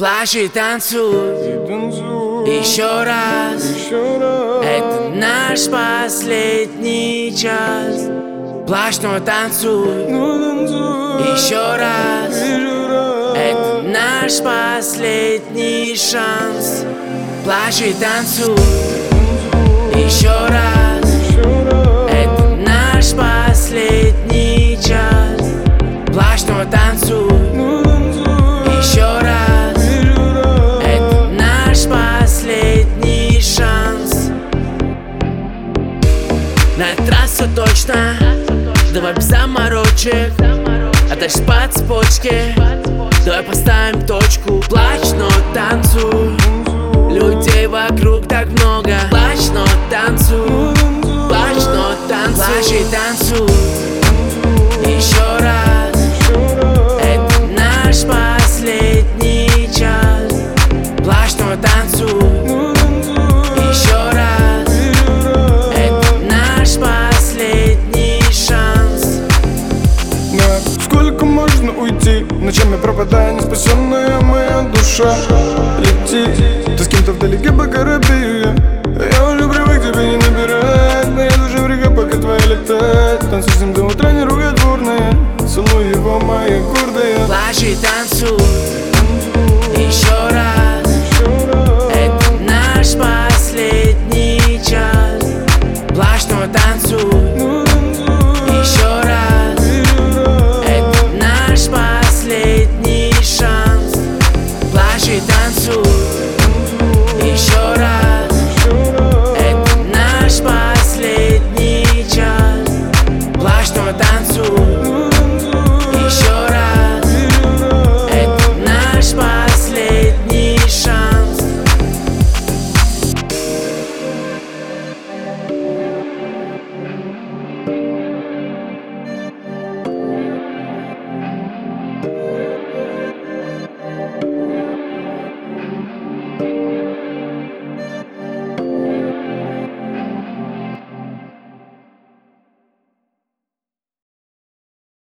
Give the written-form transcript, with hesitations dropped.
Плачь и танцуй еще раз. Это наш последний час. Плачь, но танцуй еще раз. Это наш последний шанс. Плачь и танцуй еще раз. Это наш последний час. Плачь, но танцуй еще раз. Это наш последний шанс. На этот раз все точно. Давай без заморочек, а дальше по цепочке. Давай поставим точку. Плачь, но танцуй. Людей вокруг так много. Плачь, но танцуй. Плачь, но танцуй. Плачь и танцуй еще раз. Это наш последний час. Плачь, но танцуй еще раз. Это наш последний шанс. Сколько можно уйти? Ночами пропадая, не спасенная моя душа. Лети, ты с кем-то вдалеке по Карибию. Я уже привык тебя не набирать. Моя душа в реке, пока твоя летает. Танцуй с ним до утра, не ругай дворные. Целуй его, мои гордые. Плачь и танцуй